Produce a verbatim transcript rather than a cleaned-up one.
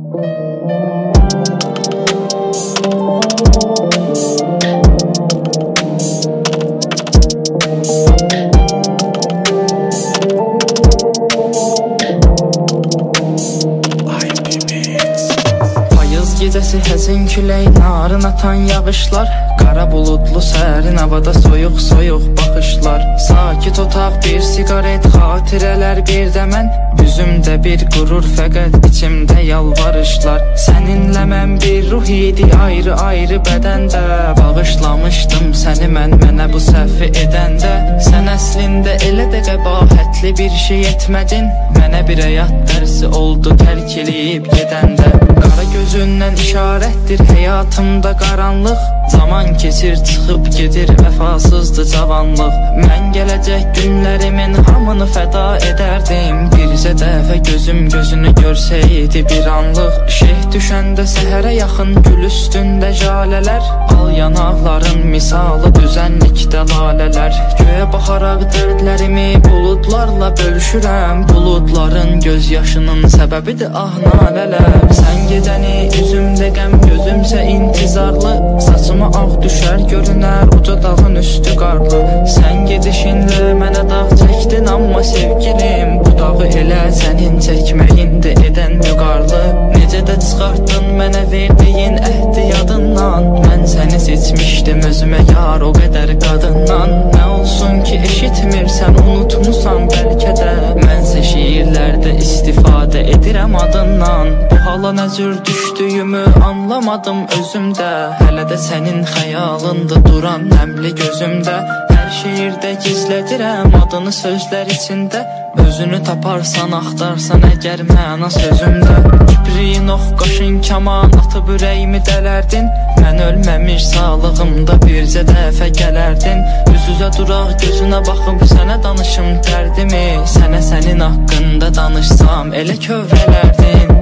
Gecəsi həzin külək, narın atan yağışlar, qara buludlu sərin havada soyuq soyuq baxışlar. Sakit otaq, bir sigaret, xatirələr bir də mən, üzümdə bir qürur, fəqət içimdə yalvarışlar. Səninlə mən bir ruh idi, ayrı ayrı bədəndə, bağışlamışdım səni mən mənə bu səhvi edəndə. Sən əslində elə də qəbahətli bir şey etmədin, mənə bir həyat dərsi oldu tərk eləyib gedəndə. Qara gözündən işarətdir həyatımda qaranlıq, zaman keçir çıxıb gedir vəfasızdır cavanlıq. Mən gələcək günlərimin hamını fəda edərdim, bircə dəfə gözüm gözünü görsəydi bir anlıq. Şeyh düşəndə səhərə yaxın gül üstündə jalələr, al yanaqların misalı düzənlikdə lalələr. Göyə baxaraq dərdlərimi buludlarla bölüşürəm, buludların göz yaşının səbəbidir ah nalələr. Sən gecəni üzümdə qəm, gözümsə intizarlı, saçıma ağ düşər görünər uca dağın üstü qarlı. Sən gedişinlə mənə dağ çəkdin, amma sevgilim, bu dağı elə sənin çəkməyindir edən müqarlı. Necə də çıxartdın mənə verdiyin əhdi yadından, mən səni seçmişdim özümə yar o qədər qadından. Nə olsun ki eşitmirsən, unutmusan bəlkə də, mənsə şiirlərdə istifadə edirəm adından. Bu hala nə cür düşdüyümü anlamadım özümdə, hələ də sənin xəyalındır duran nəmli gözümdə. Hər şeirdə gizlədirəm adını sözlər içində, özünü taparsan, axtarsan əgər məna sözümdə. Kipriyin ox, qaşın kaman atıb ürəyimi dələrdin, mən ölməmiş sağlığımda bircə dəfə gələrdin. Üz-üzə duraq gözünə baxıb sənə danışım dərdimi, sənə sənin haqqında danışsam elə kövrələrdin.